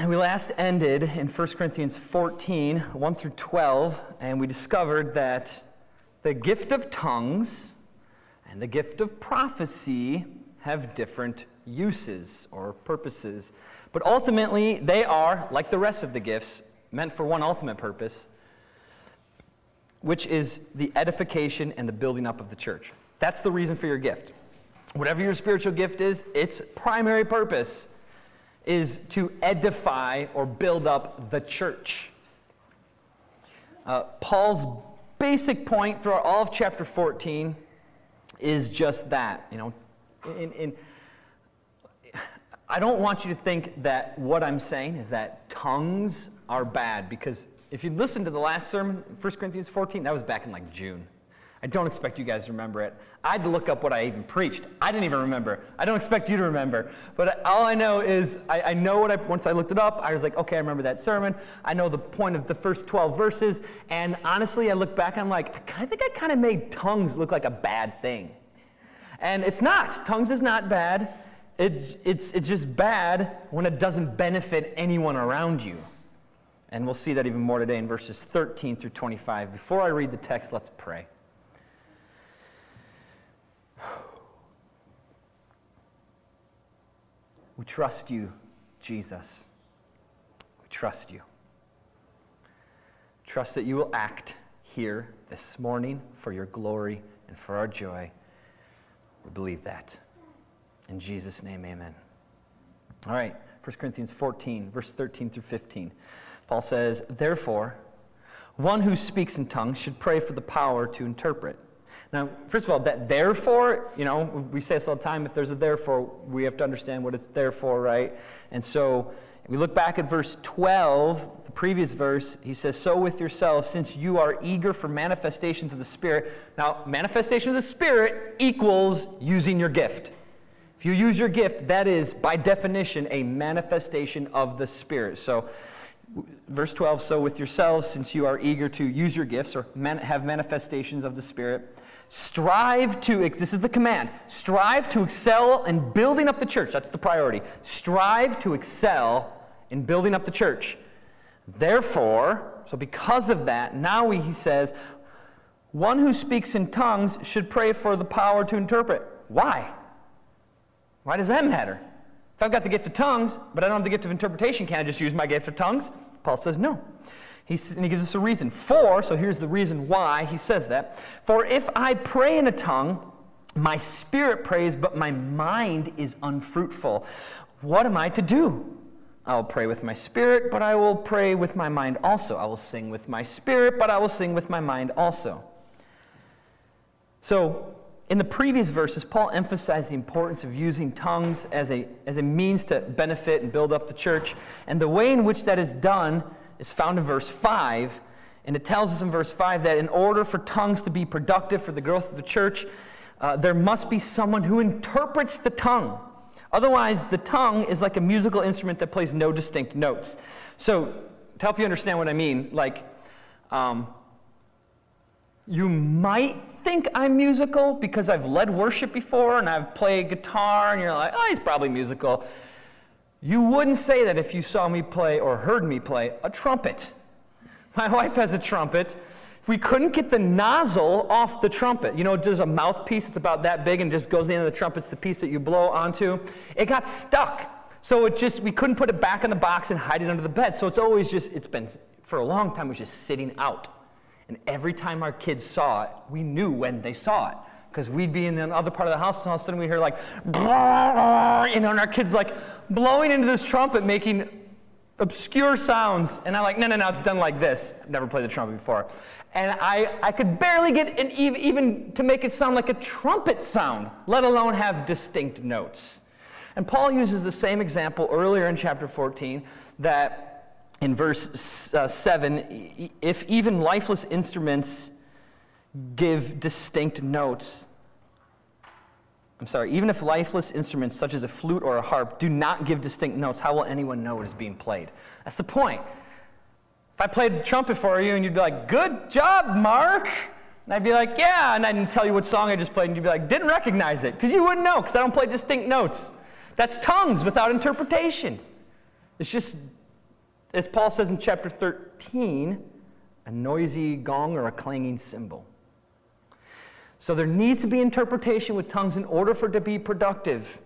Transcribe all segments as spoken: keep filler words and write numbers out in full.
we last ended in First Corinthians fourteen, one through twelve, and we discovered that the gift of tongues and the gift of prophecy have different uses or purposes. But ultimately, they are, like the rest of the gifts, meant for one ultimate purpose, which is the edification and the building up of the church. That's the reason for your gift. Whatever your spiritual gift is, its primary purpose is to edify or build up the church. Uh, Paul's basic point throughout all of chapter fourteen is just that. You know, in, in, I don't want you to think that what I'm saying is that tongues are bad, because if you listen to the last sermon, First Corinthians fourteen, that was back in like June. I don't expect you guys to remember it. I had to look up what I even preached. I didn't even remember. I don't expect you to remember. But all I know is, I, I know what I, once I looked it up, I was like, okay, I remember that sermon. I know the point of the first twelve verses. And honestly, I look back and I'm like, I think I kind of made tongues look like a bad thing. And it's not. Tongues is not bad. It, it's, it's just bad when it doesn't benefit anyone around you. And we'll see that even more today in verses thirteen through twenty-five. Before I read the text, let's pray. We trust you, Jesus. We trust you. Trust that you will act here this morning for your glory and for our joy. We believe that. In Jesus' name, amen. All right, First Corinthians fourteen, verse thirteen through fifteen. Paul says, therefore, one who speaks in tongues should pray for the power to interpret. Now, first of all, that therefore, you know, we say this all the time, if there's a therefore, we have to understand what it's there for, right? And so, if we look back at verse twelve, the previous verse, he says, so with yourselves, since you are eager for manifestations of the Spirit. Now, manifestation of the Spirit equals using your gift. If you use your gift, that is, by definition, a manifestation of the Spirit. So, verse twelve, so with yourselves, since you are eager to use your gifts or man- have manifestations of the Spirit, strive to, this is the command, strive to excel in building up the church. That's the priority. Strive to excel in building up the church. Therefore, so because of that, now he says, one who speaks in tongues should pray for the power to interpret. Why? Why does that matter? If I've got the gift of tongues, but I don't have the gift of interpretation, can I just use my gift of tongues? Paul says no. He, and he gives us a reason. For, so here's the reason why he says that. For if I pray in a tongue, my spirit prays, but my mind is unfruitful. What am I to do? I will pray with my spirit, but I will pray with my mind also. I will sing with my spirit, but I will sing with my mind also. So, in the previous verses, Paul emphasized the importance of using tongues as a, as a means to benefit and build up the church. And the way in which that is done is found in verse five. And it tells us in verse five that in order for tongues to be productive for the growth of the church, uh, there must be someone who interprets the tongue. Otherwise, the tongue is like a musical instrument that plays no distinct notes. So, to help you understand what I mean, like, um, you might think I'm musical because I've led worship before and I've played guitar, and you're like, oh, he's probably musical. You wouldn't say that if you saw me play or heard me play a trumpet. My wife has a trumpet. If we couldn't get the nozzle off the trumpet, you know, there's a mouthpiece that's about that big and just goes into the trumpet. It's the piece that you blow onto. It got stuck. So it just, we couldn't put it back in the box and hide it under the bed. So it's always just, it's been, for a long time, it was just sitting out. And every time our kids saw it, we knew when they saw it. Because we'd be in the other part of the house, and all of a sudden we hear like, you know, and our kids like blowing into this trumpet, making obscure sounds. And I'm like, no, no, no, it's done like this. I've never played the trumpet before. And I, I could barely get an, even to make it sound like a trumpet sound, let alone have distinct notes. And Paul uses the same example earlier in chapter fourteen, that in verse uh, seven, if even lifeless instruments give distinct notes, I'm sorry, even if lifeless instruments such as a flute or a harp do not give distinct notes, how will anyone know what is being played? That's the point. If I played the trumpet for you and you'd be like, good job, Mark. And I'd be like, yeah, and I didn't tell you what song I just played, and you'd be like, didn't recognize it, because you wouldn't know, because I don't play distinct notes. That's tongues without interpretation. It's just as Paul says in chapter thirteen, a noisy gong or a clanging cymbal. So there needs to be interpretation with tongues in order for it to be productive.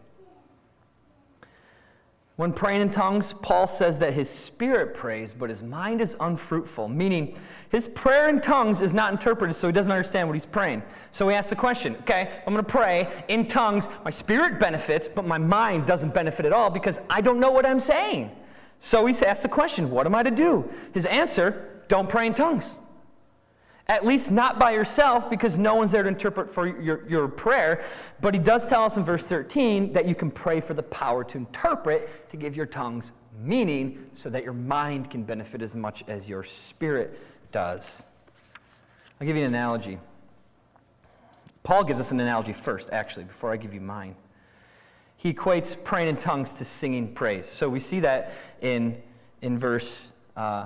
When praying in tongues, Paul says that his spirit prays, but his mind is unfruitful, meaning his prayer in tongues is not interpreted, so he doesn't understand what he's praying. So he asks the question, okay, I'm going to pray in tongues, my spirit benefits, but my mind doesn't benefit at all because I don't know what I'm saying. So he asks the question, what am I to do? His answer, don't pray in tongues. At least not by yourself, because no one's there to interpret for your, your prayer. But he does tell us in verse thirteen that you can pray for the power to interpret, to give your tongues meaning, so that your mind can benefit as much as your spirit does. I'll give you an analogy. Paul gives us an analogy first, actually, before I give you mine. He equates praying in tongues to singing praise. So we see that in, in verse uh,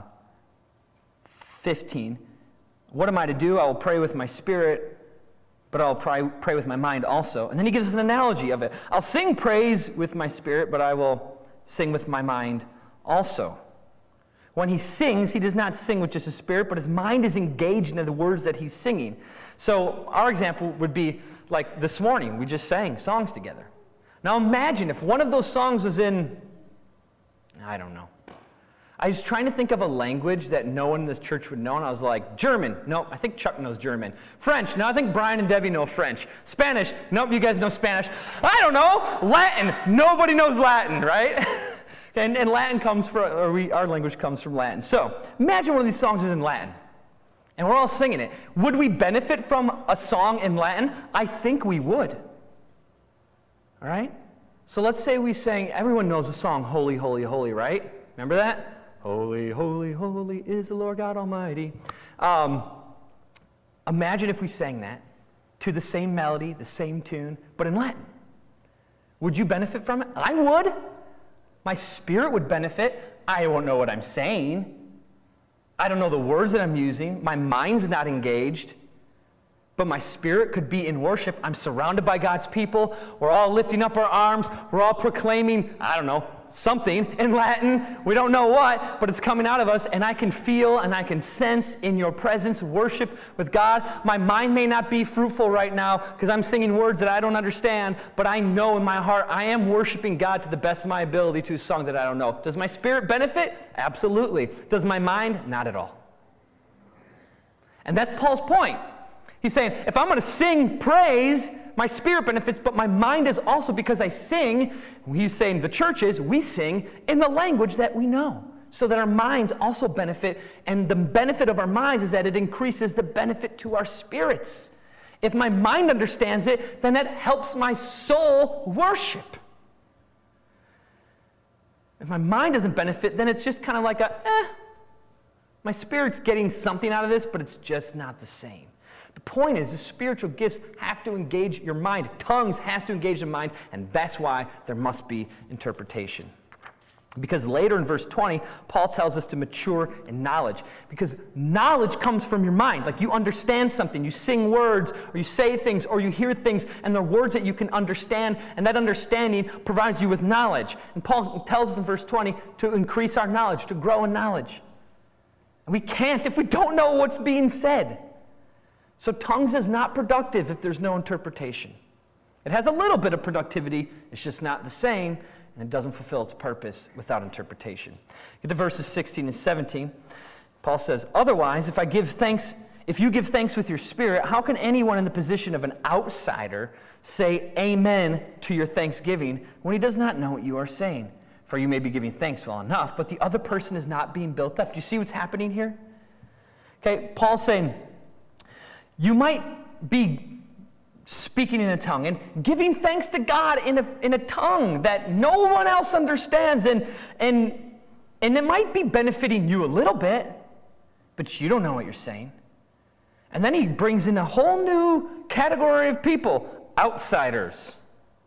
fifteen. What am I to do? I will pray with my spirit, but I'll pray, pray with my mind also. And then he gives us an analogy of it. I'll sing praise with my spirit, but I will sing with my mind also. When he sings, he does not sing with just his spirit, but his mind is engaged in the words that he's singing. So our example would be like this morning, we just sang songs together. Now imagine if one of those songs was in, I don't know. I was trying to think of a language that no one in this church would know, and I was like, German. No, I think Chuck knows German. French. No, I think Brian and Debbie know French. Spanish. Nope, you guys know Spanish. I don't know. Latin. Nobody knows Latin, right? and, and Latin comes from, or we, our language comes from Latin. So imagine one of these songs is in Latin, and we're all singing it. Would we benefit from a song in Latin? I think we would. All right? So let's say we sang, everyone knows the song, Holy, Holy, Holy, right? Remember that? Holy, holy, holy is the Lord God Almighty. Um, imagine if we sang that to the same melody, the same tune, but in Latin. Would you benefit from it? I would. My spirit would benefit. I won't know what I'm saying. I don't know the words that I'm using. My mind's not engaged. But my spirit could be in worship. I'm surrounded by God's people. We're all lifting up our arms. We're all proclaiming, I don't know, something in Latin. We don't know what, but it's coming out of us, and I can feel and I can sense in your presence worship with God. My mind may not be fruitful right now because I'm singing words that I don't understand, but I know in my heart I am worshiping God to the best of my ability to a song that I don't know. Does my spirit benefit? Absolutely. Does my mind? Not at all. And that's Paul's point. He's saying, if I'm going to sing praise, my spirit benefits, but my mind is also, because I sing, he's saying the churches, we sing in the language that we know, so that our minds also benefit, and the benefit of our minds is that it increases the benefit to our spirits. If my mind understands it, then that helps my soul worship. If my mind doesn't benefit, then it's just kind of like a, eh, my spirit's getting something out of this, but it's just not the same. The point is, the spiritual gifts have to engage your mind. Tongues has to engage the mind, and that's why there must be interpretation. Because later in verse twenty, Paul tells us to mature in knowledge. Because knowledge comes from your mind. Like you understand something, you sing words, or you say things, or you hear things, and they're words that you can understand, and that understanding provides you with knowledge. And Paul tells us in verse twenty to increase our knowledge, to grow in knowledge. And we can't if we don't know what's being said. So tongues is not productive if there's no interpretation. It has a little bit of productivity, it's just not the same, and it doesn't fulfill its purpose without interpretation. Get to verses sixteen and seventeen. Paul says, otherwise, if I give thanks, if you give thanks with your spirit, how can anyone in the position of an outsider say amen to your thanksgiving when he does not know what you are saying? For you may be giving thanks well enough, but the other person is not being built up. Do you see what's happening here? Okay, Paul's saying, you might be speaking in a tongue and giving thanks to God in a, in a tongue that no one else understands, and, and, and it might be benefiting you a little bit, but you don't know what you're saying. And then he brings in a whole new category of people, outsiders.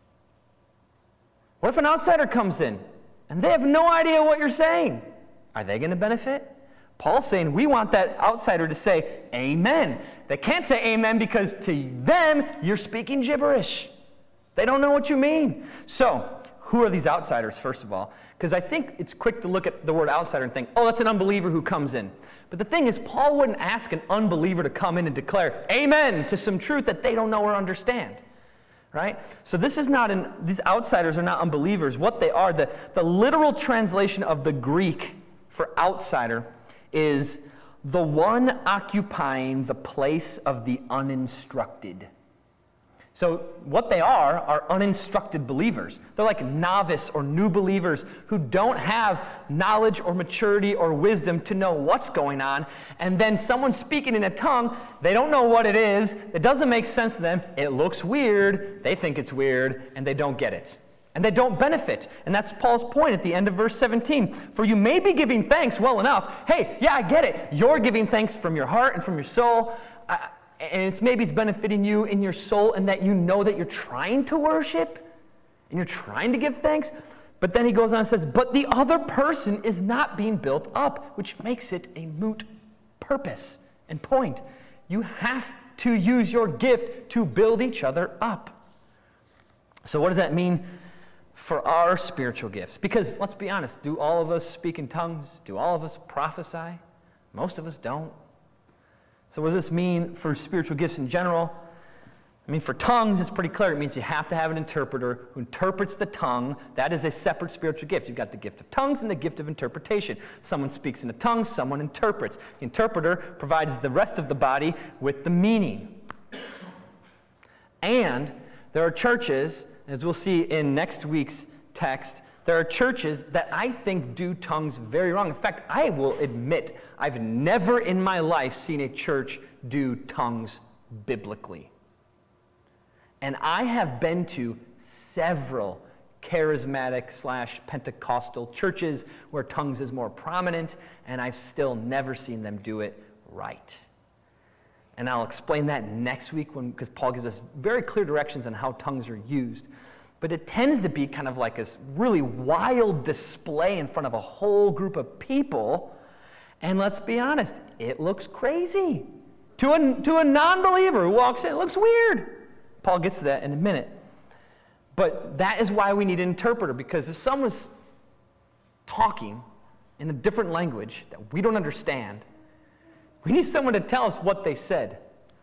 What if an outsider comes in and they have no idea what you're saying? Are they going to benefit? Paul's saying we want that outsider to say amen. They can't say amen because to them, you're speaking gibberish. They don't know what you mean. So, who are these outsiders, first of all? Because I think it's quick to look at the word outsider and think, oh, that's an unbeliever who comes in. But the thing is, Paul wouldn't ask an unbeliever to come in and declare amen to some truth that they don't know or understand. Right? So this is not an, these outsiders are not unbelievers. What they are, the, the literal translation of the Greek for outsider is the one occupying the place of the uninstructed. So what they are are uninstructed believers. They're like novice or new believers who don't have knowledge or maturity or wisdom to know what's going on. And then someone speaking in a tongue, they don't know what it is. It doesn't make sense to them. It looks weird. They think it's weird, and they don't get it. And they don't benefit. And that's Paul's point at the end of verse seventeen. For you may be giving thanks well enough. Hey, yeah, I get it. You're giving thanks from your heart and from your soul. I, And it's maybe it's benefiting you in your soul and that you know that you're trying to worship and you're trying to give thanks. But then he goes on and says, but the other person is not being built up, which makes it a moot purpose and point. You have to use your gift to build each other up. So what does that mean for our spiritual gifts? Because let's be honest, do all of us speak in tongues? Do all of us prophesy? Most of us don't. So what does this mean for spiritual gifts in general? I mean, for tongues, it's pretty clear. It means you have to have an interpreter who interprets the tongue. That is a separate spiritual gift. You've got the gift of tongues and the gift of interpretation. Someone speaks in a tongue, someone interprets. The interpreter provides the rest of the body with the meaning. And there are churches, as we'll see in next week's text, there are churches that I think do tongues very wrong. In fact, I will admit, I've never in my life seen a church do tongues biblically. And I have been to several charismatic slash Pentecostal churches where tongues is more prominent, and I've still never seen them do it right. And I'll explain that next week when, because Paul gives us very clear directions on how tongues are used. But it tends to be kind of like this really wild display in front of a whole group of people. And let's be honest, it looks crazy. To a, to a non-believer who walks in, it looks weird. Paul gets to that in a minute. But that is why we need an interpreter, because if someone's talking in a different language that we don't understand, we need someone to tell us what they said.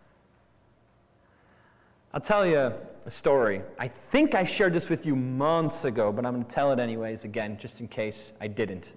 I'll tell you a story. I think I shared this with you months ago, but I'm going to tell it anyways again, just in case I didn't.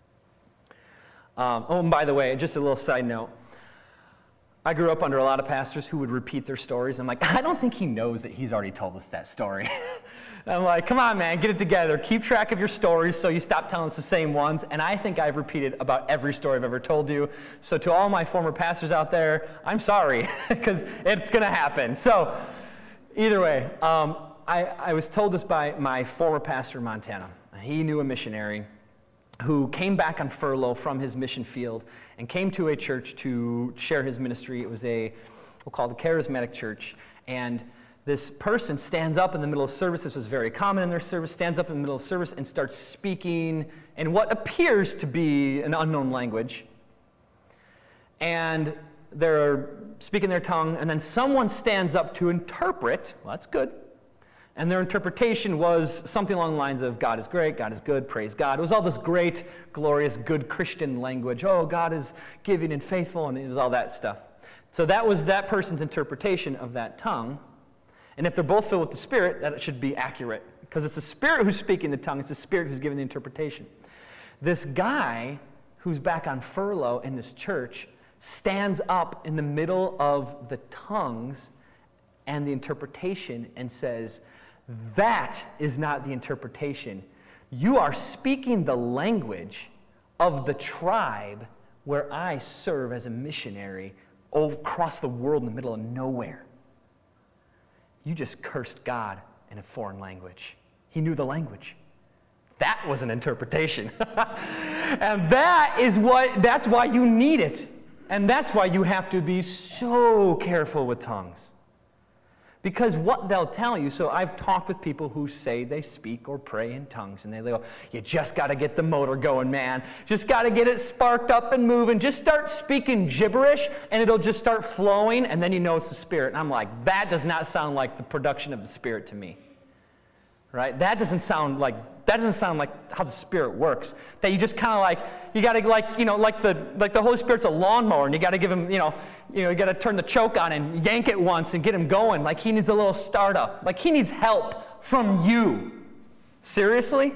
Um, oh, and by the way, just a little side note. I grew up under a lot of pastors who would repeat their stories. I'm like, I don't think he knows that he's already told us that story. I'm like, come on, man, get it together. Keep track of your stories so you stop telling us the same ones. And I think I've repeated about every story I've ever told you. So to all my former pastors out there, I'm sorry, because it's going to happen. So either way, um, I, I was told this by my former pastor in Montana. He knew a missionary who came back on furlough from his mission field and came to a church to share his ministry. It was a, we'll call it a charismatic church. And this person stands up in the middle of service. This was very common in their service. Stands up in the middle of service and starts speaking in what appears to be an unknown language. And they're speaking their tongue, and then someone stands up to interpret. Well, that's good. And their interpretation was something along the lines of, God is great, God is good, praise God. It was all this great, glorious, good Christian language. Oh, God is giving and faithful, and it was all that stuff. So that was that person's interpretation of that tongue. And if they're both filled with the Spirit, that should be accurate. Because it's the Spirit who's speaking the tongue, it's the Spirit who's giving the interpretation. This guy who's back on furlough in this church stands up in the middle of the tongues and the interpretation and says, that is not the interpretation. You are speaking the language of the tribe where I serve as a missionary across the world in the middle of nowhere. You just cursed God in a foreign language. He knew the language. That was an interpretation. And that is what, that's why you need it. And that's why you have to be so careful with tongues. Because what they'll tell you, so I've talked with people who say they speak or pray in tongues, and they go, you just got to get the motor going, man. Just got to get it sparked up and moving. Just start speaking gibberish, and it'll just start flowing, and then you know it's the Spirit. And I'm like, that does not sound like the production of the Spirit to me. right? That doesn't sound like that doesn't sound like how the Spirit works. That you just kind of like you got to like you know like the like the Holy Spirit's a lawnmower, and you got to give him you know you know you got to turn the choke on and yank it once and get him going. Like he needs a little startup. Like he needs help from you. Seriously?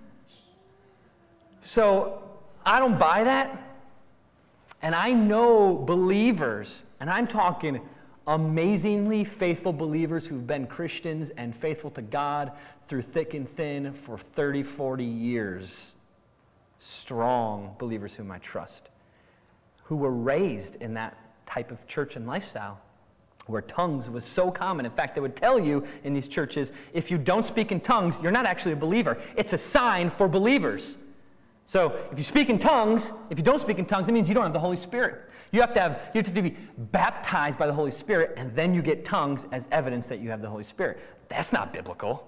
So I don't buy that. And I know believers, and I'm talking amazingly faithful believers who've been Christians and faithful to God through thick and thin for thirty, forty years. Strong believers whom I trust, who were raised in that type of church and lifestyle, where tongues was so common. In fact, they would tell you in these churches, if you don't speak in tongues, you're not actually a believer. It's a sign for believers. So if you speak in tongues, if you don't speak in tongues, it means you don't have the Holy Spirit. You have to have, you have to be baptized by the Holy Spirit, and then you get tongues as evidence that you have the Holy Spirit. That's not biblical.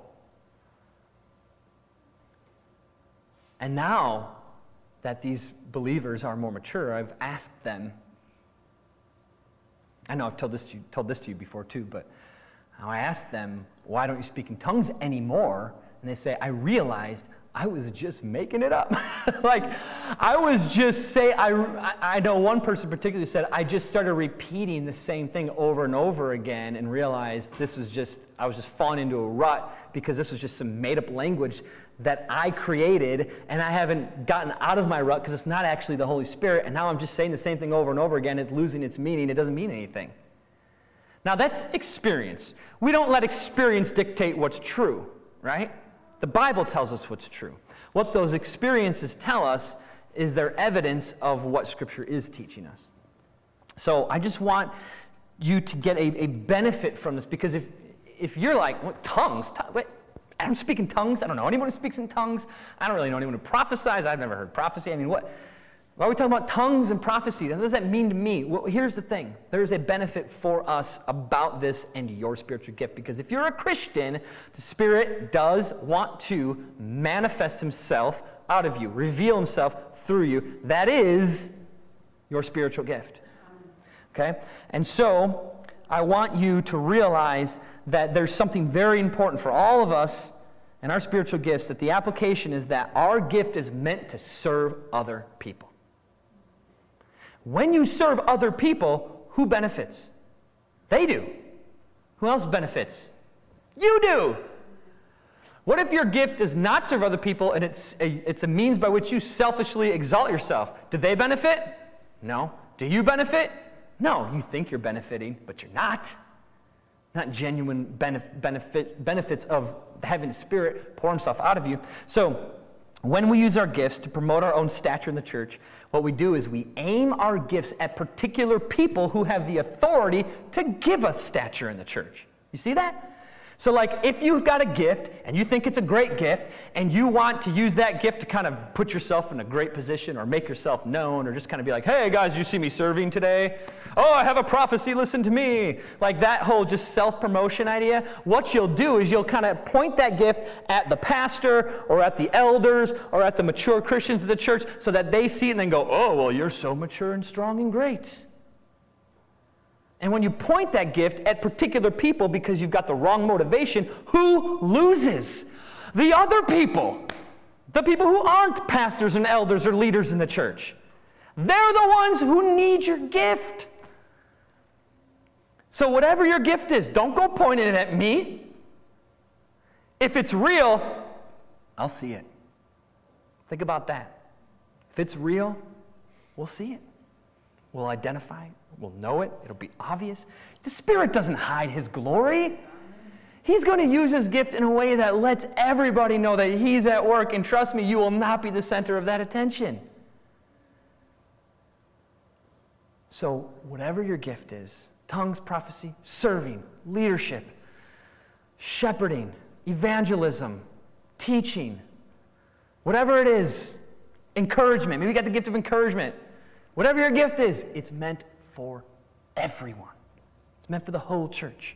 And now that these believers are more mature, I've asked them, I know I've told this to you, told this to you before too, but I asked them, why don't you speak in tongues anymore? And they say, I realized I was just making it up. Like, I was just saying, I, I know one person particularly said, I just started repeating the same thing over and over again and realized this was just, I was just falling into a rut because this was just some made-up language that I created, and I haven't gotten out of my rut because it's not actually the Holy Spirit, and now I'm just saying the same thing over and over again. It's losing its meaning. It doesn't mean anything. Now, that's experience. We don't let experience dictate what's true, right? The Bible tells us what's true. What those experiences tell us is their evidence of what Scripture is teaching us. So I just want you to get a, a benefit from this, because if if you're like, what, tongues? T- wait, I'm speaking tongues? I don't know anyone who speaks in tongues. I don't really know anyone who prophesies. I've never heard prophecy. I mean, what? Why are we talking about tongues and prophecy? What does that mean to me? Well, here's the thing. There is a benefit for us about this and your spiritual gift. Because if you're a Christian, the Spirit does want to manifest himself out of you, reveal himself through you. That is your spiritual gift. Okay? And so I want you to realize that there's something very important for all of us and our spiritual gifts, that the application is that our gift is meant to serve other people. When you serve other people, who benefits? They do. Who else benefits? You do. What if your gift does not serve other people and it's a, it's a means by which you selfishly exalt yourself? Do they benefit? No. Do you benefit? No. You think you're benefiting, but you're not. Not genuine benef- benefit, benefits of having the Spirit pour himself out of you. So, when we use our gifts to promote our own stature in the church, what we do is we aim our gifts at particular people who have the authority to give us stature in the church. You see that? So like if you've got a gift and you think it's a great gift and you want to use that gift to kind of put yourself in a great position or make yourself known or just kind of be like, hey guys, you see me serving today? Oh, I have a prophecy, listen to me. Like that whole just self-promotion idea. What you'll do is you'll kind of point that gift at the pastor or at the elders or at the mature Christians of the church so that they see it and then go, oh, well, you're so mature and strong and great. And when you point that gift at particular people because you've got the wrong motivation, who loses? The other people. The people who aren't pastors and elders or leaders in the church. They're the ones who need your gift. So whatever your gift is, don't go pointing it at me. If it's real, I'll see it. Think about that. If it's real, we'll see it. We'll identify it. We'll know it. It'll be obvious. The Spirit doesn't hide His glory. He's going to use His gift in a way that lets everybody know that He's at work. And trust me, you will not be the center of that attention. So whatever your gift is, tongues, prophecy, serving, leadership, shepherding, evangelism, teaching, whatever it is, encouragement. Maybe you got the gift of encouragement. Whatever your gift is, it's meant for everyone. It's meant for the whole church.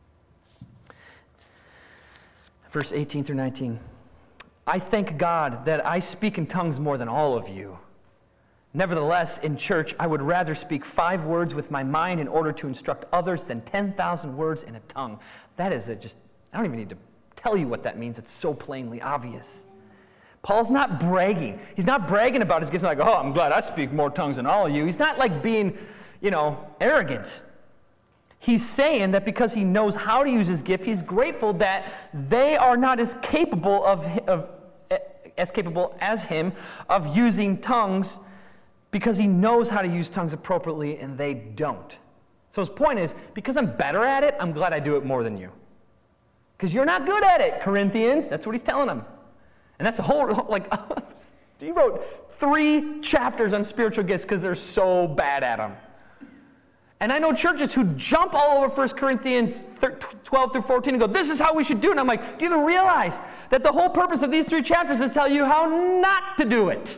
Verse eighteen through nineteen. I thank God that I speak in tongues more than all of you. Nevertheless, in church, I would rather speak five words with my mind in order to instruct others than ten thousand words in a tongue. That is a just, I don't even need to tell you what that means. It's so plainly obvious. Paul's not bragging. He's not bragging about his gifts like, oh, I'm glad I speak more tongues than all of you. He's not like being, you know, arrogant. He's saying that because he knows how to use his gift, he's grateful that they are not as capable of, of as capable as him of using tongues, because he knows how to use tongues appropriately and they don't. So his point is, because I'm better at it, I'm glad I do it more than you. Because you're not good at it, Corinthians. That's what he's telling them. And that's the whole, like, he wrote three chapters on spiritual gifts because they're so bad at them. And I know churches who jump all over First Corinthians twelve through fourteen and go, this is how we should do it. And I'm like, do you even realize that the whole purpose of these three chapters is to tell you how not to do it?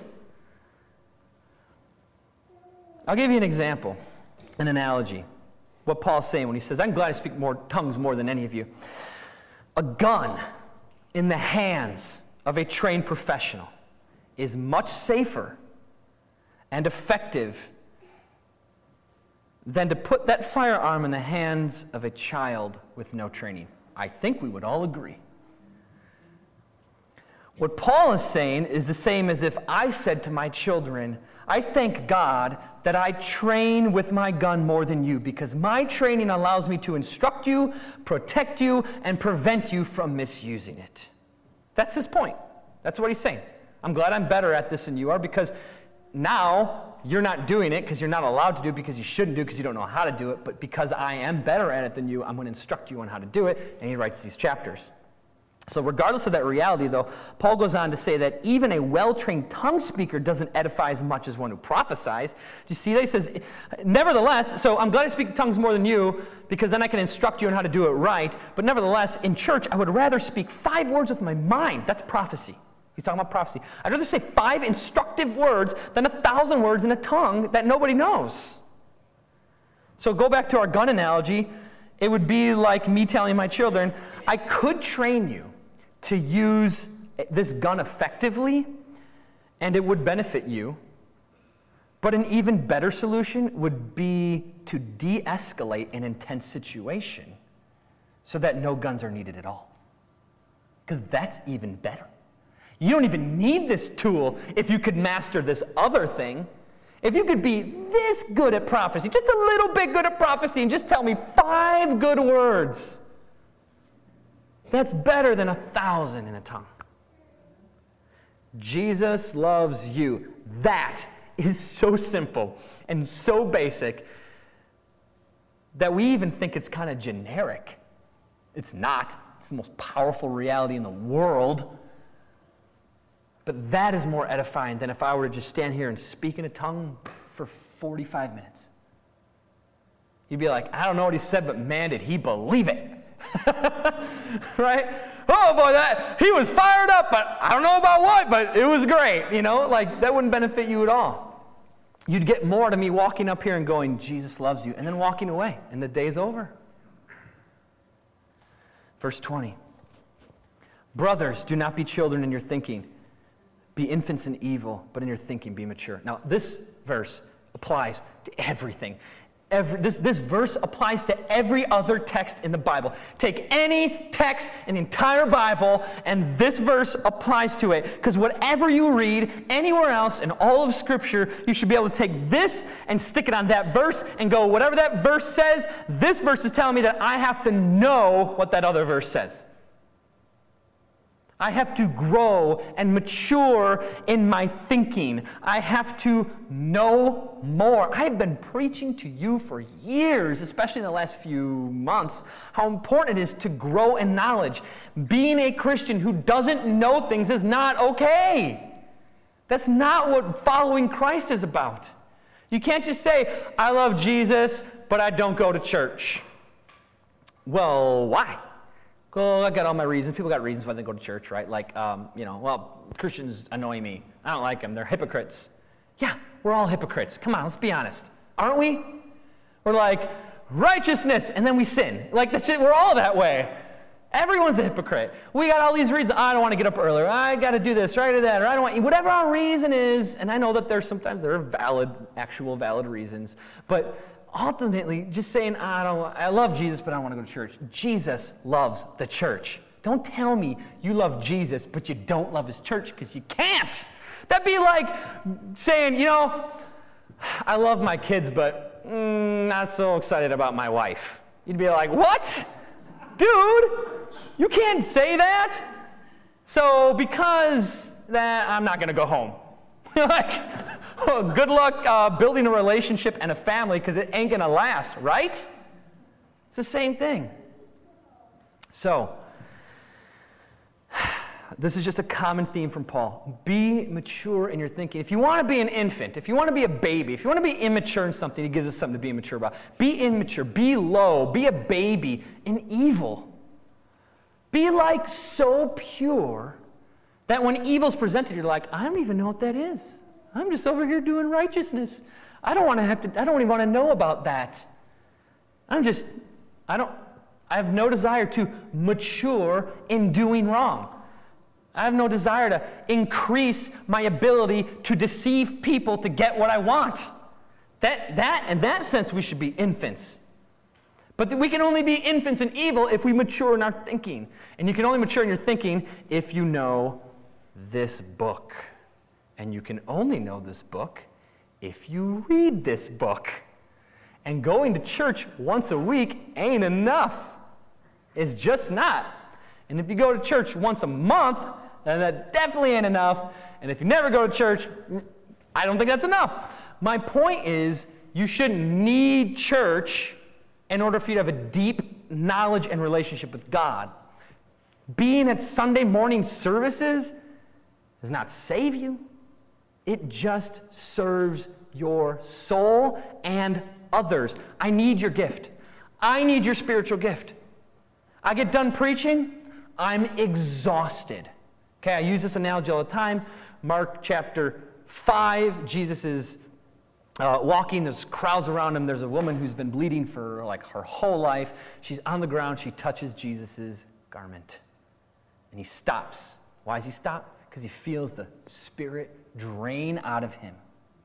I'll give you an example, an analogy. What Paul's saying when he says, I'm glad I speak more tongues more than any of you. A gun in the hands of a trained professional is much safer and effective than to put that firearm in the hands of a child with no training. I think we would all agree. What Paul is saying is the same as if I said to my children, I thank God that I train with my gun more than you, because my training allows me to instruct you, protect you, and prevent you from misusing it. That's his point. That's what he's saying. I'm glad I'm better at this than you are, because now you're not doing it because you're not allowed to do it, because you shouldn't do it because you don't know how to do it, but because I am better at it than you, I'm going to instruct you on how to do it, and he writes these chapters. So regardless of that reality, though, Paul goes on to say that even a well-trained tongue speaker doesn't edify as much as one who prophesies. Do you see that? He says, nevertheless, so I'm glad I speak tongues more than you, because then I can instruct you on how to do it right, but nevertheless, in church, I would rather speak five words with my mind. That's prophecy. He's talking about prophecy. I'd rather say five instructive words than a thousand words in a tongue that nobody knows. So go back to our gun analogy. It would be like me telling my children, I could train you to use this gun effectively, and it would benefit you. But an even better solution would be to de-escalate an intense situation so that no guns are needed at all. Because that's even better. You don't even need this tool if you could master this other thing. If you could be this good at prophecy, just a little bit good at prophecy, and just tell me five good words, that's better than a thousand in a tongue. Jesus loves you. That is so simple and so basic that we even think it's kind of generic. It's not. It's the most powerful reality in the world. But that is more edifying than if I were to just stand here and speak in a tongue for forty-five minutes. You'd be like, I don't know what he said, but man, did he believe it. Right? Oh boy, that he was fired up, but I don't know about what, but it was great. You know, like that wouldn't benefit you at all. You'd get more out of me walking up here and going, Jesus loves you, and then walking away, and the day's over. Verse twenty. Brothers, do not be children in your thinking. Be infants in evil, but in your thinking be mature. Now, this verse applies to everything. Every, this, this verse applies to every other text in the Bible. Take any text in the entire Bible, and this verse applies to it. Because whatever you read anywhere else in all of Scripture, you should be able to take this and stick it on that verse and go, whatever that verse says, this verse is telling me that I have to know what that other verse says. I have to grow and mature in my thinking. I have to know more. I've been preaching to you for years, especially in the last few months, how important it is to grow in knowledge. Being a Christian who doesn't know things is not okay. That's not what following Christ is about. You can't just say, I love Jesus, but I don't go to church. Well, why? Well, I got all my reasons. People got reasons why they go to church, right? Like, um, you know, well, Christians annoy me. I don't like them. They're hypocrites. Yeah, we're all hypocrites. Come on, let's be honest. Aren't we? We're like, righteousness, and then we sin. Like, that's it. We're all that way. Everyone's a hypocrite. We got all these reasons. I don't want to get up earlier. I got to do this, right, or that, or I don't want, whatever our reason is, and I know that there's sometimes there are valid, actual valid reasons, but ultimately, just saying, I don't, I love Jesus, but I don't want to go to church. Jesus loves the church. Don't tell me you love Jesus, but you don't love his church, because you can't. That'd be like saying, you know, I love my kids, but mm, not so excited about my wife. You'd be like, what? Dude, you can't say that. So because that, I'm not going to go home. Like, well, good luck uh, building a relationship and a family, because it ain't going to last, right? It's the same thing. So, this is just a common theme from Paul. Be mature in your thinking. If you want to be an infant, if you want to be a baby, if you want to be immature in something, he gives us something to be immature about. Be immature, be low, be a baby in evil. Be like so pure that when evil's presented, you're like, I don't even know what that is. I'm just over here doing righteousness. I don't want to have to, I don't even want to know about that. I'm just, I don't, I have no desire to mature in doing wrong. I have no desire to increase my ability to deceive people to get what I want. That, that, in that sense, we should be infants. But we can only be infants in evil if we mature in our thinking. And you can only mature in your thinking if you know this book. And you can only know this book if you read this book. And going to church once a week ain't enough. It's just not. And if you go to church once a month, then that definitely ain't enough. And if you never go to church, I don't think that's enough. My point is, you shouldn't need church in order for you to have a deep knowledge and relationship with God. Being at Sunday morning services does not save you. It just serves your soul and others. I need your gift. I need your spiritual gift. I get done preaching, I'm exhausted. Okay, I use this analogy all the time. Mark chapter five, Jesus is uh, walking, there's crowds around him. There's a woman who's been bleeding for like her whole life. She's on the ground, she touches Jesus' garment. And he stops. Why does he stop? Because he feels the Spirit drain out of him.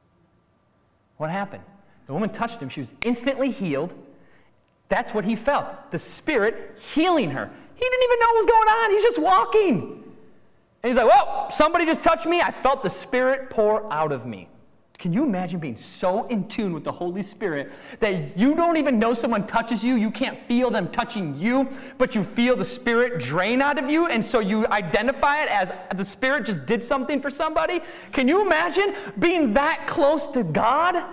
What happened? The woman touched him, she was instantly healed. That's what he felt, the Spirit healing her. He didn't even know what was going on, he's just walking. And he's like, whoa, somebody just touched me, I felt the Spirit pour out of me. Can you imagine being so in tune with the Holy Spirit that you don't even know someone touches you, you can't feel them touching you, but you feel the Spirit drain out of you, and so you identify it as the Spirit just did something for somebody? Can you imagine being that close to God?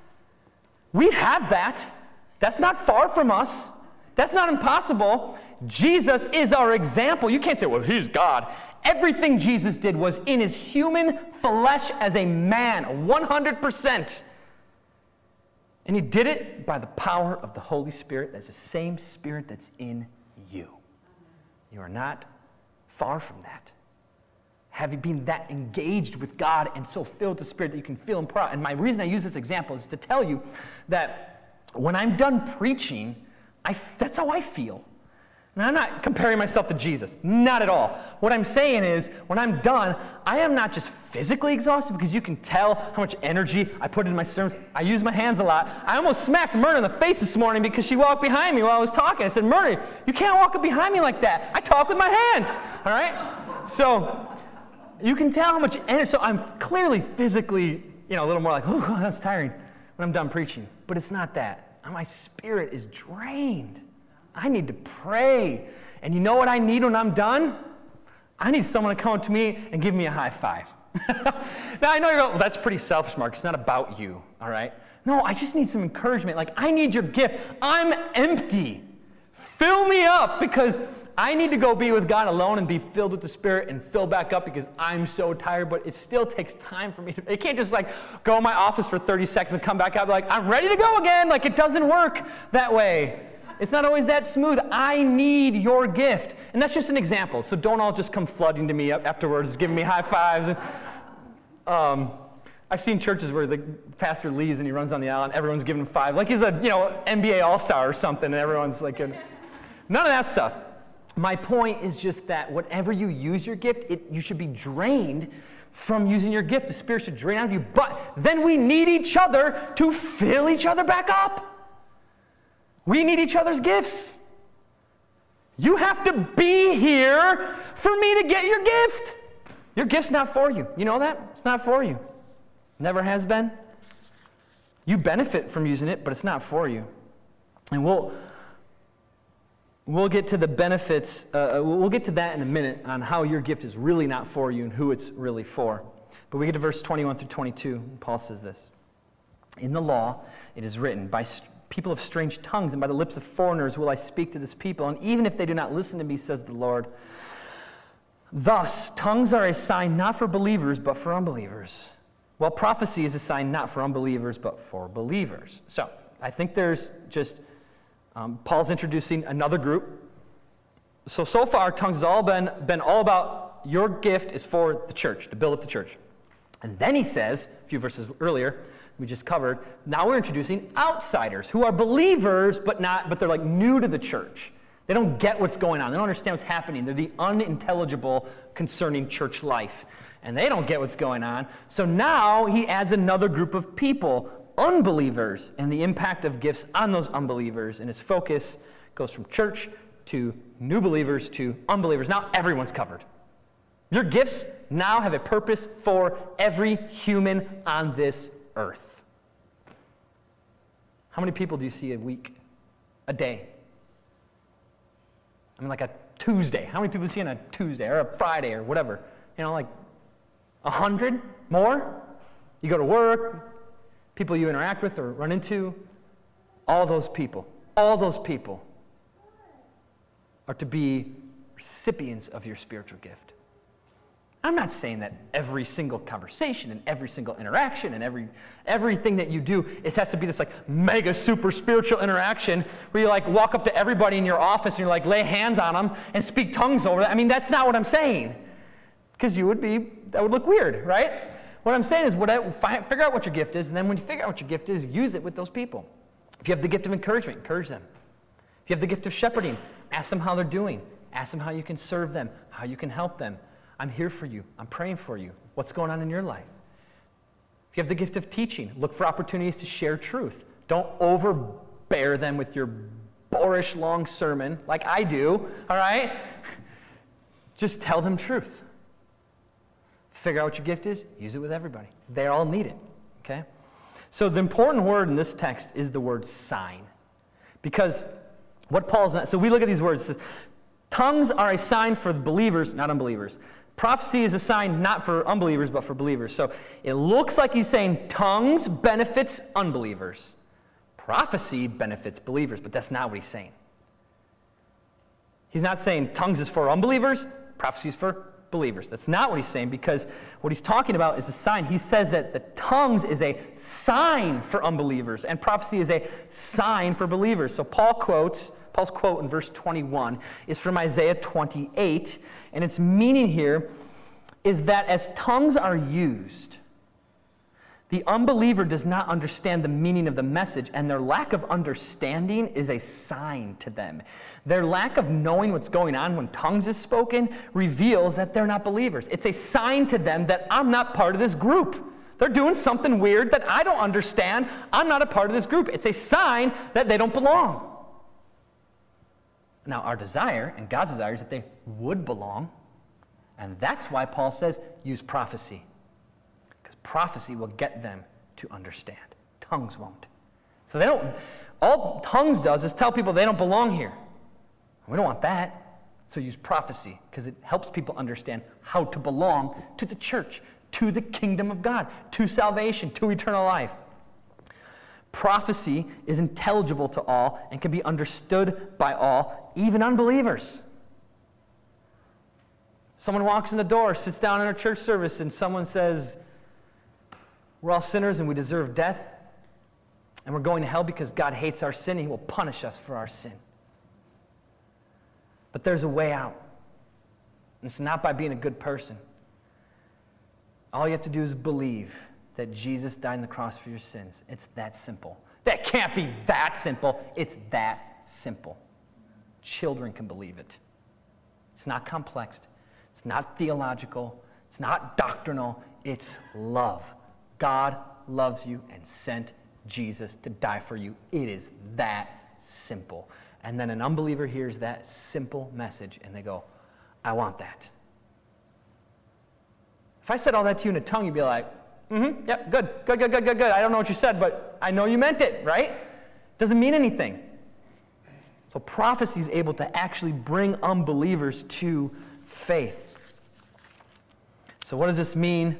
We have that. That's not far from us. That's not impossible. Jesus is our example. You can't say, well, he's God. Everything Jesus did was in his human flesh as a man, one hundred percent. And he did it by the power of the Holy Spirit. That's the same Spirit that's in you. You are not far from that. Have you been that engaged with God and so filled with the Spirit that you can feel him pour out? And my reason I use this example is to tell you that when I'm done preaching, I, that's how I feel. Now, I'm not comparing myself to Jesus. Not at all. What I'm saying is, when I'm done, I am not just physically exhausted, because you can tell how much energy I put into my sermons. I use my hands a lot. I almost smacked Myrna in the face this morning because she walked behind me while I was talking. I said, Myrna, you can't walk up behind me like that. I talk with my hands. All right? So you can tell how much energy. So I'm clearly physically, you know, a little more like, oh, that's tiring when I'm done preaching. But it's not that. My spirit is drained. I need to pray. And you know what I need when I'm done? I need someone to come up to me and give me a high five. Now, I know you're going, well, that's pretty selfish, Mark. It's not about you, all right? No, I just need some encouragement. Like, I need your gift. I'm empty. Fill me up, because I need to go be with God alone and be filled with the Spirit and fill back up, because I'm so tired, but it still takes time for me to, it can't just like go in my office for thirty seconds and come back out like, I'm ready to go again. Like, it doesn't work that way. It's not always that smooth. I need your gift. And that's just an example. So don't all just come flooding to me afterwards, giving me high fives. Um, I've seen churches where the pastor leaves and he runs down the aisle and everyone's giving him five. Like he's a, you know, N B A All-Star or something, and everyone's like, a, none of that stuff. My point is just that whatever you use your gift, it, you should be drained from using your gift. The Spirit should drain out of you. But then we need each other to fill each other back up. We need each other's gifts. You have to be here for me to get your gift. Your gift's not for you. You know that? It's not for you. Never has been. You benefit from using it, but it's not for you. And we'll we'll get to the benefits. Uh, we'll get to that in a minute on how your gift is really not for you and who it's really for. But we get to verse twenty-one through twenty-two. And Paul says this: "In the law it is written, by st- people of strange tongues and by the lips of foreigners will I speak to this people. And even if they do not listen to me, says the Lord. Thus, tongues are a sign not for believers, but for unbelievers. While prophecy is a sign not for unbelievers, but for believers." So, I think there's just, um, Paul's introducing another group. So, so far, tongues has all been, been all about your gift is for the church, to build up the church. And then he says, a few verses earlier, we just covered, now we're introducing outsiders who are believers, but not, but they're like new to the church. They don't get what's going on. They don't understand what's happening. They're the unintelligible concerning church life. And they don't get what's going on. So now he adds another group of people, unbelievers, and the impact of gifts on those unbelievers. And his focus goes from church to new believers to unbelievers. Now everyone's covered. Your gifts now have a purpose for every human on this earth. How many people do you see a week, a day? I mean, like a Tuesday. How many people do you see on a Tuesday or a Friday or whatever? You know, like a hundred more? You go to work, people you interact with or run into, all those people, all those people are to be recipients of your spiritual gift. I'm not saying that every single conversation and every single interaction and every everything that you do is has to be this like mega super spiritual interaction where you like walk up to everybody in your office and you're like lay hands on them and speak tongues over them. I mean, that's not what I'm saying, because you would be that would look weird, right? What I'm saying is, what I, fi- figure out what your gift is, and then when you figure out what your gift is, use it with those people. If you have the gift of encouragement, encourage them. If you have the gift of shepherding, ask them how they're doing. Ask them how you can serve them, how you can help them. I'm here for you. I'm praying for you. What's going on in your life? If you have the gift of teaching, look for opportunities to share truth. Don't overbear them with your boorish long sermon like I do, all right? Just tell them truth. Figure out what your gift is, use it with everybody. They all need it, okay? So the important word in this text is the word sign. Because what Paul's not, so we look at these words, it says, tongues are a sign for believers, not unbelievers. Prophecy is a sign not for unbelievers, but for believers. So it looks like he's saying tongues benefits unbelievers. Prophecy benefits believers, but that's not what he's saying. He's not saying tongues is for unbelievers, prophecy is for believers. That's not what he's saying, because what he's talking about is a sign. He says that the tongues is a sign for unbelievers, and prophecy is a sign for believers. So Paul quotes, Paul's quote in verse twenty-one is from Isaiah twenty-eight, and its meaning here is that as tongues are used, the unbeliever does not understand the meaning of the message, and their lack of understanding is a sign to them. Their lack of knowing what's going on when tongues is spoken reveals that they're not believers. It's a sign to them that I'm not part of this group. They're doing something weird that I don't understand. I'm not a part of this group. It's a sign that they don't belong. Now, our desire, and God's desire, is that they would belong, and that's why Paul says, use prophecy. Because prophecy will get them to understand. Tongues won't. So they don't, all tongues does is tell people they don't belong here. We don't want that. So use prophecy, because it helps people understand how to belong to the church, to the kingdom of God, to salvation, to eternal life. Prophecy is intelligible to all and can be understood by all, even unbelievers. Someone walks in the door, sits down in a church service, and someone says, we're all sinners and we deserve death, and we're going to hell because God hates our sin and he will punish us for our sin. But there's a way out. And it's not by being a good person. All you have to do is believe that Jesus died on the cross for your sins. It's that simple. That can't be that simple. It's that simple. Children can believe it. It's not complex. It's not theological. It's not doctrinal. It's love. God loves you and sent Jesus to die for you. It is that simple. And then an unbeliever hears that simple message and they go, I want that. If I said all that to you in a tongue, you'd be like, mm-hmm, yep, good, good, good, good, good, good. I don't know what you said, but I know you meant it, right? Doesn't mean anything. So prophecy is able to actually bring unbelievers to faith. So what does this mean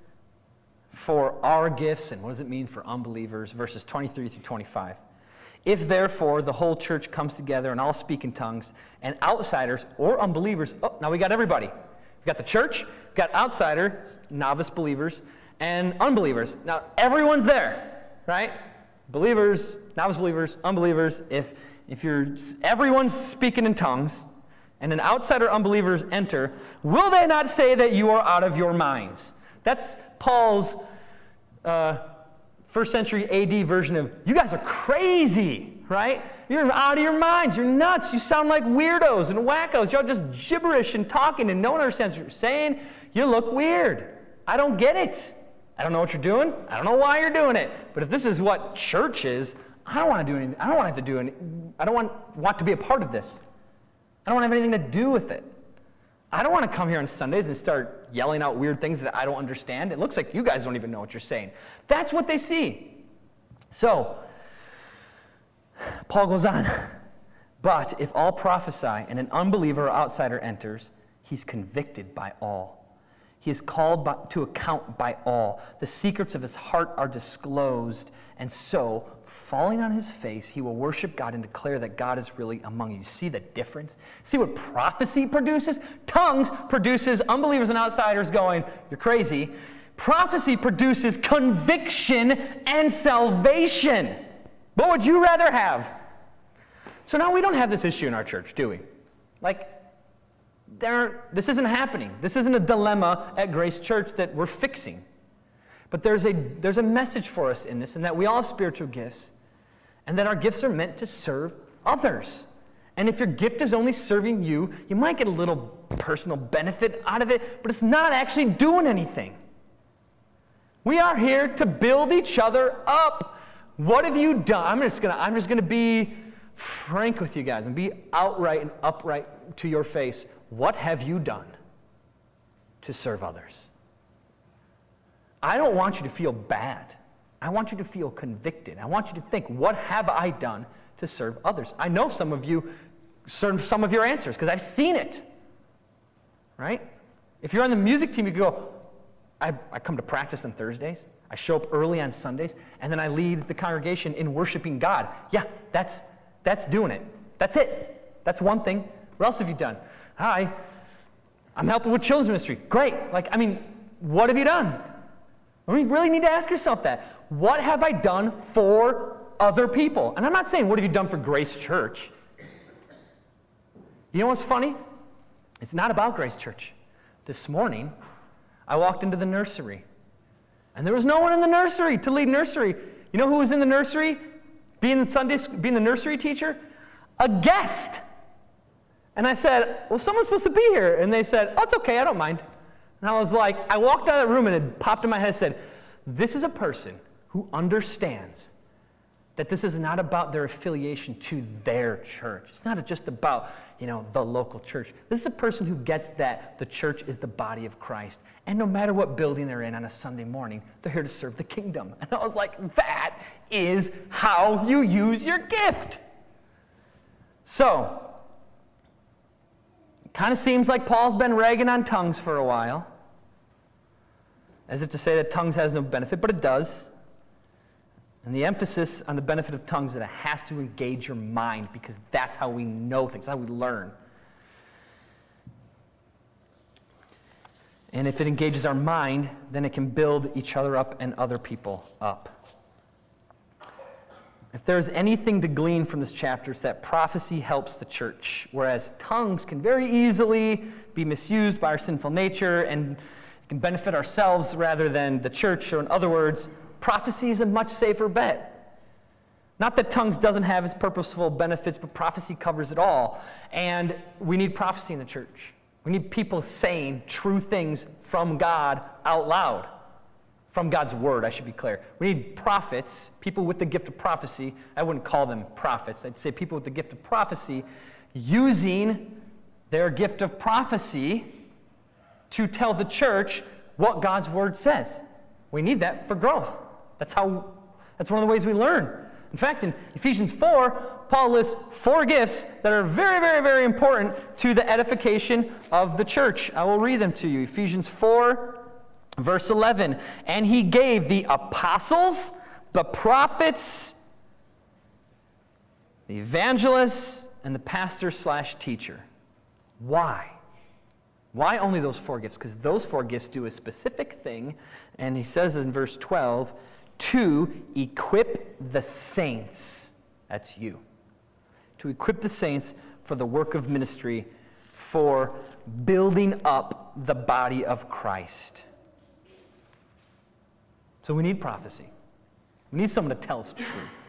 for our gifts, and what does it mean for unbelievers? Verses twenty-three through twenty-five. If therefore the whole church comes together and all speak in tongues, and outsiders or unbelievers, oh, now we got everybody. We got the church, we got outsiders, novice believers, and unbelievers. Now everyone's there, right? Believers, novice believers, unbelievers. If if you're everyone's speaking in tongues, and an outsider unbelievers enter, will they not say that you are out of your minds? That's Paul's uh, first century A D version of, you guys are crazy, right? You're out of your minds. You're nuts. You sound like weirdos and wackos. You're just gibberish and talking and no one understands what you're saying. You look weird. I don't get it. I don't know what you're doing. I don't know why you're doing it. But if this is what church is, I don't want to do anything. I don't want to have to do anything. I don't want, want to be a part of this. I don't want to have anything to do with it. I don't want to come here on Sundays and start yelling out weird things that I don't understand. It looks like you guys don't even know what you're saying. That's what they see. So, Paul goes on. But if all prophesy and an unbeliever or outsider enters, he's convicted by all. He is called by, to account by all. The secrets of his heart are disclosed, and so, falling on his face, he will worship God and declare that God is really among you. See the difference? See what prophecy produces? Tongues produces unbelievers and outsiders going, you're crazy. Prophecy produces conviction and salvation. What would you rather have? So now we don't have this issue in our church, do we? Like, There, this isn't happening. This isn't a dilemma at Grace Church that we're fixing. But there's a, there's a message for us in this, and that we all have spiritual gifts, and that our gifts are meant to serve others. And if your gift is only serving you, you might get a little personal benefit out of it, but it's not actually doing anything. We are here to build each other up. What have you done? I'm just gonna, I'm just gonna be frank with you guys and be outright and upright to your face. What have you done to serve others? I don't want you to feel bad. I want you to feel convicted. I want you to think, what have I done to serve others? I know some of you serve some of your answers because I've seen it, right? If you're on the music team, you can go, I, I come to practice on Thursdays. I show up early on Sundays, and then I lead the congregation in worshiping God. Yeah, that's that's doing it. That's it. That's one thing. What else have you done? Hi, I'm helping with children's ministry. Great. Like, I mean, what have you done? We really need to ask yourself that. What have I done for other people? And I'm not saying, what have you done for Grace Church? You know what's funny? It's not about Grace Church. This morning, I walked into the nursery, and there was no one in the nursery to lead nursery. You know who was in the nursery? Being the Sunday, being the nursery teacher? A guest. And I said, well, someone's supposed to be here. And they said, oh, it's okay, I don't mind. And I was like, I walked out of the room and it popped in my head and said, this is a person who understands that this is not about their affiliation to their church. It's not just about, you know, the local church. This is a person who gets that the church is the body of Christ. And no matter what building they're in on a Sunday morning, they're here to serve the kingdom. And I was like, that is how you use your gift. So, kind of seems like Paul's been ragging on tongues for a while, as if to say that tongues has no benefit, but it does. And the emphasis on the benefit of tongues is that it has to engage your mind, because that's how we know things, how we learn. And if it engages our mind, then it can build each other up and other people up. If there's anything to glean from this chapter, it's that prophecy helps the church, whereas tongues can very easily be misused by our sinful nature and can benefit ourselves rather than the church. So in other words, prophecy is a much safer bet. Not that tongues doesn't have its purposeful benefits, but prophecy covers it all. And we need prophecy in the church. We need people saying true things from God out loud. from God's word, I should be clear. We need prophets, people with the gift of prophecy. I wouldn't call them prophets. I'd say people with the gift of prophecy using their gift of prophecy to tell the church what God's word says. We need that for growth. That's how. That's one of the ways we learn. In fact, in Ephesians four, Paul lists four gifts that are very, very, very important to the edification of the church. I will read them to you. Ephesians four, verse eleven. And he gave the apostles, the prophets, the evangelists, and the pastor slash teacher. Why? Why only those four gifts? Because those four gifts do a specific thing, and he says in verse twelve, to equip the saints. That's you. To equip the saints for the work of ministry, for building up the body of Christ. So we need prophecy. We need someone to tell us truth.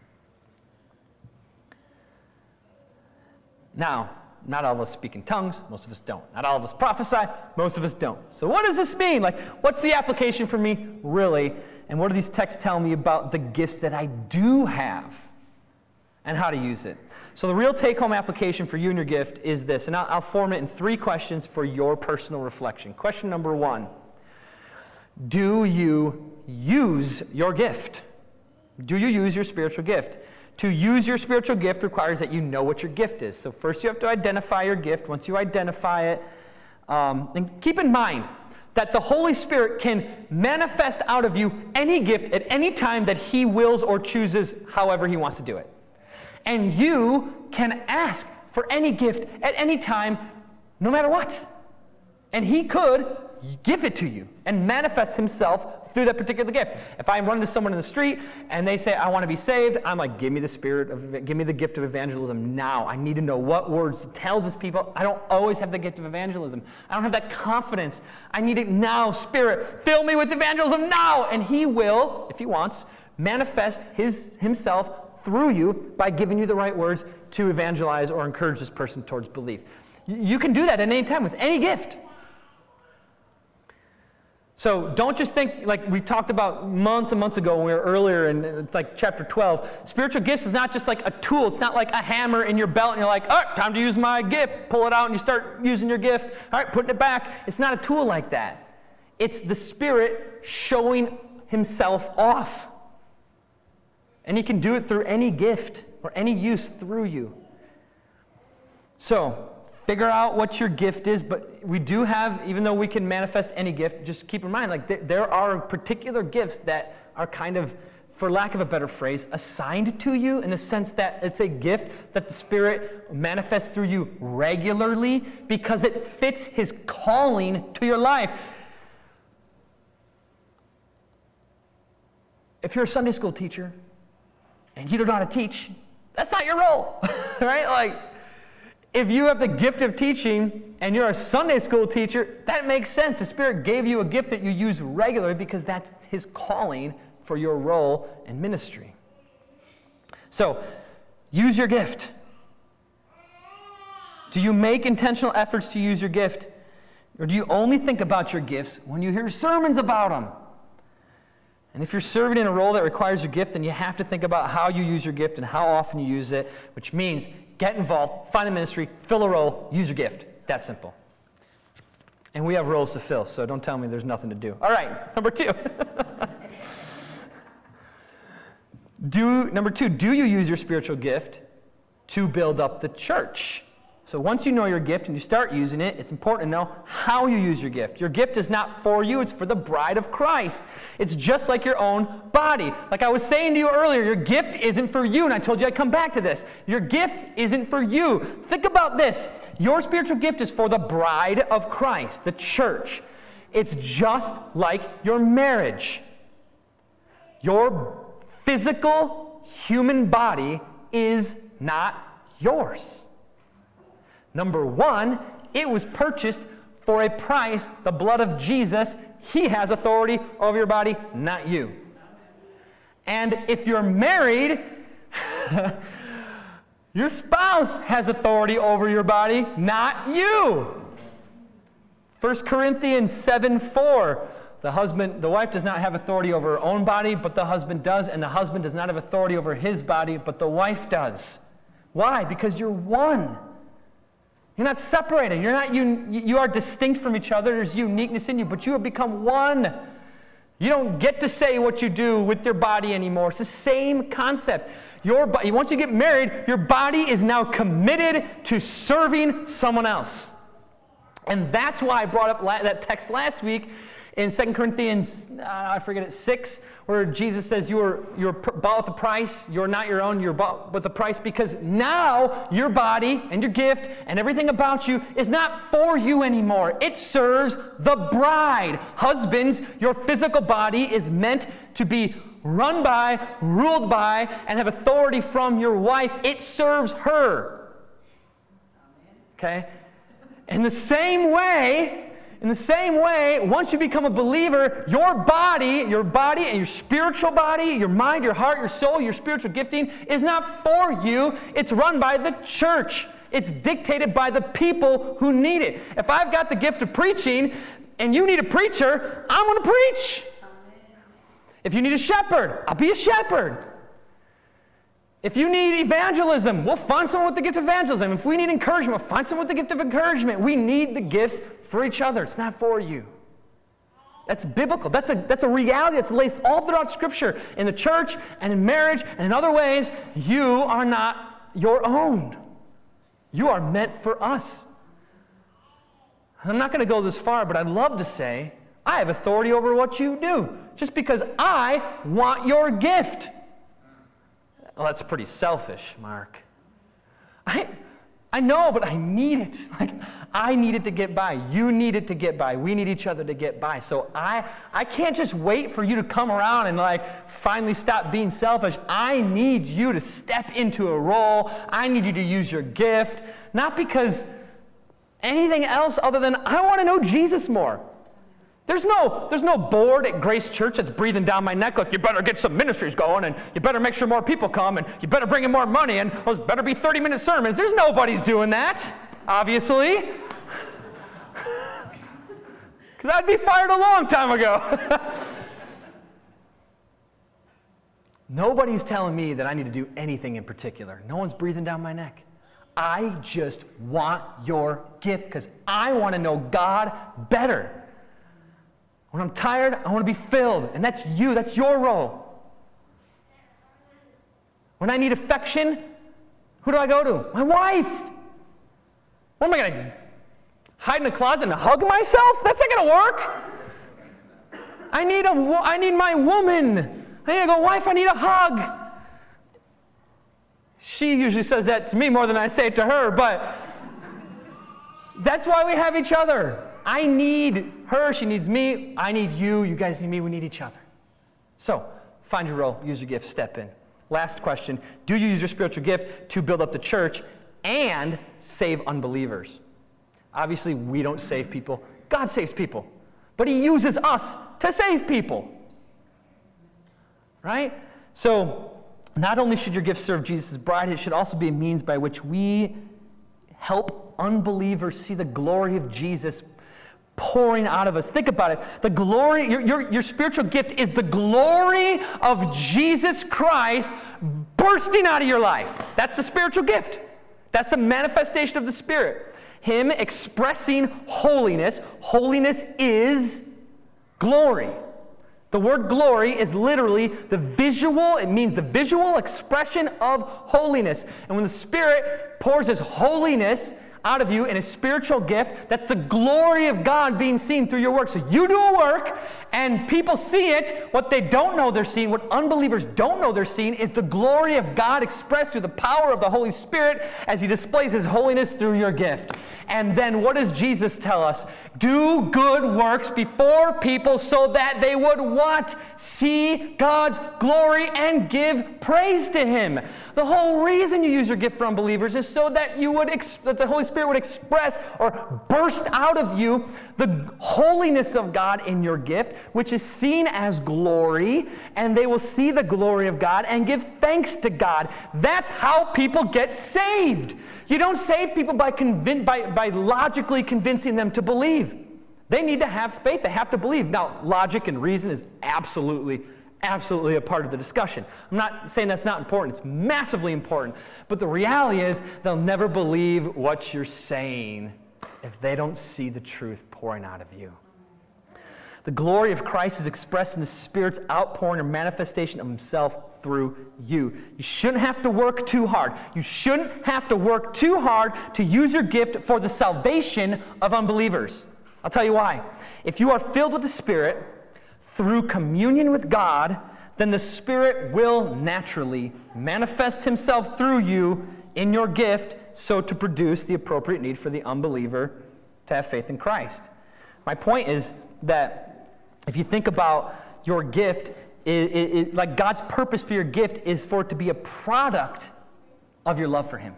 Now, not all of us speak in tongues. Most of us don't. Not all of us prophesy. Most of us don't. So what does this mean? Like, what's the application for me, really? And what do these texts tell me about the gifts that I do have and how to use it? So the real take-home application for you and your gift is this, and I'll, I'll form it in three questions for your personal reflection. Question number one, do you use your gift? Do you use your spiritual gift? To use your spiritual gift requires that you know what your gift is. So first you have to identify your gift. Once you identify it, um, and keep in mind that the Holy Spirit can manifest out of you any gift at any time that he wills or chooses however he wants to do it. And you can ask for any gift at any time, no matter what. And he could give it to you and manifest himself through that particular gift. If I run into someone in the street and they say, I want to be saved, I'm like, give me the spirit of, give me the gift of evangelism now. I need to know what words to tell these people. I don't always have the gift of evangelism. I don't have that confidence. I need it now. Spirit, fill me with evangelism now. And he will, if he wants, manifest his himself through you by giving you the right words to evangelize or encourage this person towards belief. You can do that at any time with any gift. So don't just think, like we talked about months and months ago when we were earlier in like chapter twelve, spiritual gifts is not just like a tool. It's not like a hammer in your belt and you're like, oh, time to use my gift. Pull it out and you start using your gift. All right, putting it back. It's not a tool like that. It's the Spirit showing himself off. And he can do it through any gift or any use through you. So figure out what your gift is, but we do have, even though we can manifest any gift, just keep in mind, like th- there are particular gifts that are kind of, for lack of a better phrase, assigned to you in the sense that it's a gift that the Spirit manifests through you regularly because it fits his calling to your life. If you're a Sunday school teacher and you don't know how to teach, that's not your role, right? Like, if you have the gift of teaching and you're a Sunday school teacher, that makes sense. The Spirit gave you a gift that you use regularly because that's his calling for your role in ministry. So, use your gift. Do you make intentional efforts to use your gift? Or do you only think about your gifts when you hear sermons about them? And if you're serving in a role that requires your gift, then you have to think about how you use your gift and how often you use it, which means get involved, find a ministry, fill a role, use your gift. That simple. And we have roles to fill, so don't tell me there's nothing to do. All right, number two. do Number two, do you use your spiritual gift to build up the church? So once you know your gift and you start using it, it's important to know how you use your gift. Your gift is not for you, it's for the bride of Christ. It's just like your own body. Like I was saying to you earlier, your gift isn't for you, and I told you I'd come back to this. Your gift isn't for you. Think about this. Your spiritual gift is for the bride of Christ, the church. It's just like your marriage. Your physical human body is not yours. Number one, it was purchased for a price, the blood of Jesus. He has authority over your body, not you. And if you're married, your spouse has authority over your body, not you. First Corinthians seven four, the husband, the wife does not have authority over her own body, but the husband does, and the husband does not have authority over his body, but the wife does. Why? Because you're one. You're not separated. You're not, you, you are distinct from each other. There's uniqueness in you, but you have become one. You don't get to say what you do with your body anymore. It's the same concept. Your body, once you get married, your body is now committed to serving someone else. And that's why I brought up la- that text last week in Second Corinthians, uh, I forget it, six, where Jesus says, you are, you're bought with a price, you're not your own, you're bought with a price, because now your body and your gift and everything about you is not for you anymore. It serves the bride. Husbands, your physical body is meant to be run by, ruled by, and have authority from your wife. It serves her. Okay? In the same way, In the same way, once you become a believer, your body, your body and your spiritual body, your mind, your heart, your soul, your spiritual gifting is not for you. It's run by the church. It's dictated by the people who need it. If I've got the gift of preaching and you need a preacher, I'm going to preach. If you need a shepherd, I'll be a shepherd. If you need evangelism, we'll find someone with the gift of evangelism. If we need encouragement, we'll find someone with the gift of encouragement. We need the gifts for each other. It's not for you. That's biblical. That's a, that's a reality that's laced all throughout Scripture. In the church and in marriage and in other ways, you are not your own. You are meant for us. I'm not going to go this far, but I'd love to say, I have authority over what you do, just because I want your gift. Well, that's pretty selfish, Mark. I I know, but I need it. Like, I need it to get by. You need it to get by. We need each other to get by. So I I can't just wait for you to come around and like finally stop being selfish. I need you to step into a role. I need you to use your gift, not because anything else other than I want to know Jesus more. There's no, there's no board at Grace Church that's breathing down my neck like, you better get some ministries going, and you better make sure more people come, and you better bring in more money, and those better be thirty-minute sermons. There's nobody's doing that, obviously. Because I'd be fired a long time ago. Nobody's telling me that I need to do anything in particular. No one's breathing down my neck. I just want your gift because I want to know God better. When I'm tired, I want to be filled. And that's you. That's your role. When I need affection, who do I go to? My wife. What am I going to hide in a closet and hug myself? That's not going to work. I need a, I need my woman. I need to go, wife, I need a hug. She usually says that to me more than I say it to her, but that's why we have each other. I need her, she needs me, I need you, you guys need me, we need each other. So, find your role, use your gift, step in. Last question, do you use your spiritual gift to build up the church and save unbelievers? Obviously, we don't save people. God saves people. But He uses us to save people. Right? So, not only should your gift serve Jesus' bride, it should also be a means by which we help unbelievers see the glory of Jesus pouring out of us. Think about it. The glory, your, your, your spiritual gift is the glory of Jesus Christ bursting out of your life. That's the spiritual gift. That's the manifestation of the Spirit. Him expressing holiness. Holiness is glory. The word glory is literally the visual, it means the visual expression of holiness. And when the Spirit pours His holiness out of you in a spiritual gift, that's the glory of God being seen through your work. So you do a work, and people see it. What they don't know they're seeing, what unbelievers don't know they're seeing, is the glory of God expressed through the power of the Holy Spirit as He displays His holiness through your gift. And then what does Jesus tell us? Do good works before people so that they would what? See God's glory and give praise to Him. The whole reason you use your gift for unbelievers is so that you would, ex- that the Holy Spirit would express or burst out of you the holiness of God in your gift, which is seen as glory, and they will see the glory of God and give thanks to God. That's how people get saved. You don't save people by, convin- by, by logically convincing them to believe. They need to have faith. They have to believe. Now, logic and reason is absolutely, absolutely a part of the discussion. I'm not saying that's not important. It's massively important. But the reality is they'll never believe what you're saying if they don't see the truth pouring out of you. The glory of Christ is expressed in the Spirit's outpouring or manifestation of himself through you. You shouldn't have to work too hard. You shouldn't have to work too hard to use your gift for the salvation of unbelievers. I'll tell you why. If you are filled with the Spirit through communion with God, then the Spirit will naturally manifest himself through you in your gift, so to produce the appropriate need for the unbeliever to have faith in Christ. My point is that if you think about your gift, it, it, it, like God's purpose for your gift is for it to be a product of your love for him.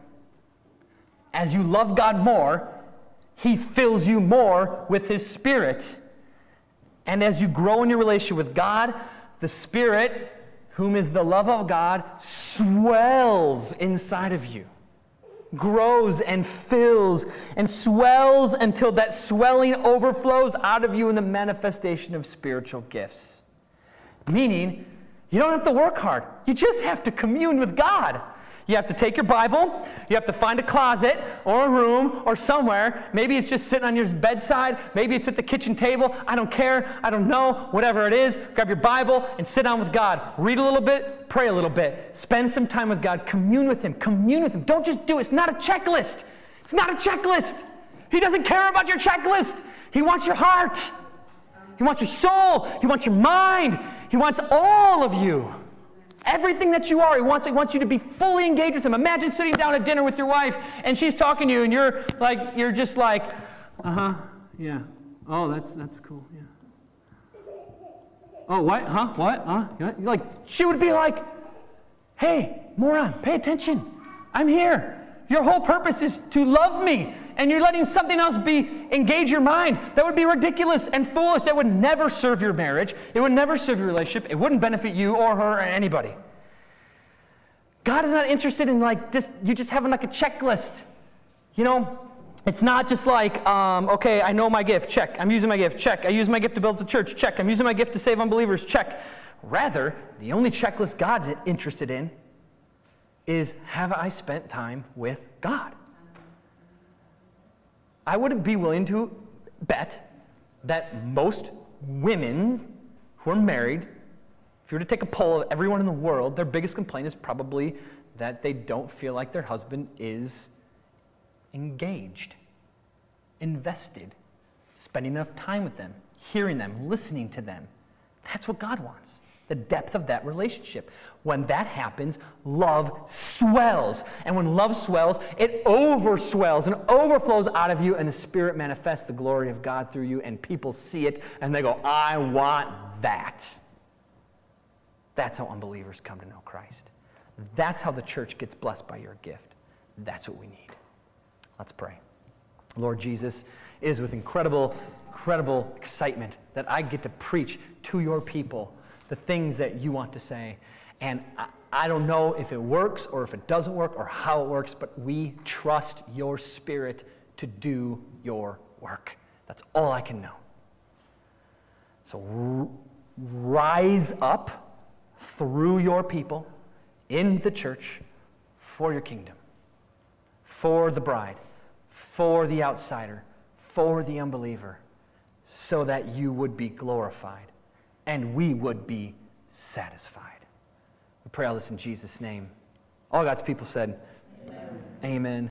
As you love God more, he fills you more with his Spirit. And as you grow in your relationship with God, the Spirit, whom is the love of God, swells inside of you. Grows and fills and swells until that swelling overflows out of you in the manifestation of spiritual gifts. Meaning, you don't have to work hard. You just have to commune with God. You have to take your Bible, you have to find a closet or a room or somewhere. Maybe it's just sitting on your bedside, maybe it's at the kitchen table. I don't care, I don't know, whatever it is. Grab your Bible and sit down with God. Read a little bit, pray a little bit. Spend some time with God, commune with him, commune with him. Don't just do it. It's not a checklist. It's not a checklist. He doesn't care about your checklist. He wants your heart. He wants your soul. He wants your mind. He wants all of you. Everything that you are, he wants, he wants you to be fully engaged with him. Imagine sitting down at dinner with your wife, and she's talking to you, and you're like, you're just like, uh-huh, yeah. Oh, that's that's cool, yeah. Oh, what? Huh? What? Huh? You're like, she would be like, hey, moron, pay attention. I'm here. Your whole purpose is to love me, and you're letting something else be engage your mind. That would be ridiculous and foolish. That would never serve your marriage. It would never serve your relationship. It wouldn't benefit you or her or anybody. God is not interested in like this, you just having like a checklist. You know, it's not just like, um, okay, I know my gift, check. I'm using my gift, check. I use my gift to build the church, check. I'm using my gift to save unbelievers, check. Rather, the only checklist God is interested in is, have I spent time with God? I would be willing to bet that most women who are married, if you were to take a poll of everyone in the world, their biggest complaint is probably that they don't feel like their husband is engaged, invested, spending enough time with them, hearing them, listening to them. That's what God wants. The depth of that relationship. When that happens, love swells. And when love swells, it overswells and overflows out of you, and the Spirit manifests the glory of God through you, and people see it, and they go, I want that. That's how unbelievers come to know Christ. That's how the church gets blessed by your gift. That's what we need. Let's pray. Lord Jesus, it is with incredible, incredible excitement that I get to preach to your people the things that you want to say. And I, I don't know if it works or if it doesn't work or how it works, but we trust your Spirit to do your work. That's all I can know. So r- rise up through your people in the church for your kingdom, for the bride, for the outsider, for the unbeliever, so that you would be glorified and we would be satisfied. We pray all this in Jesus' name. All God's people said, amen. Amen.